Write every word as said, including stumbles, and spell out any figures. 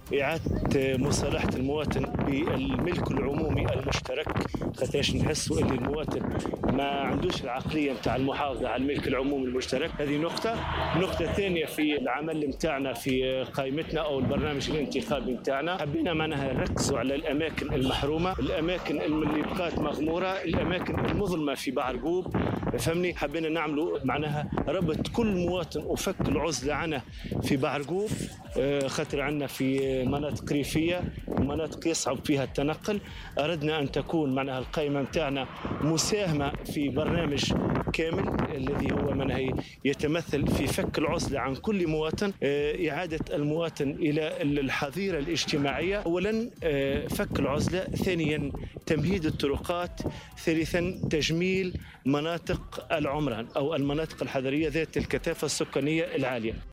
إعادة مصالحة المواطن بالملك العمومي المشترك، خاطرش نحسوا اللي المواطن ما عندوش العقلية نتاع المحافظة على الملك العمومي المشترك. هذه نقطة. النقطة الثانية في العمل نتاعنا في قائمتنا أو البرنامج الانتخابي نتاعنا، حبينا معناها نركزوا على الأماكن المحرومة، الأماكن اللي بقات مغمورة، الأماكن المظلمة في بعرقوب، فهمني. حبينا نعملوا معناها ربط كل مواطن وفك العزلة عنه في بعرقوب، خاطر عندنا في مناطق ريفية ومناطق يصعب فيها التنقل. أردنا أن تكون معناها القائمة نتاعنا مساهمة في برنامج كامل الذي هو منها يتمثل في فك العزلة عن كل مواطن، إعادة المواطن إلى الحظيرة الاجتماعية. أولا فك العزلة، ثانيا تمهيد الطرقات، ثالثا تجميل مناطق العمران أو المناطق الحضرية ذات الكثافة السكانية العالية.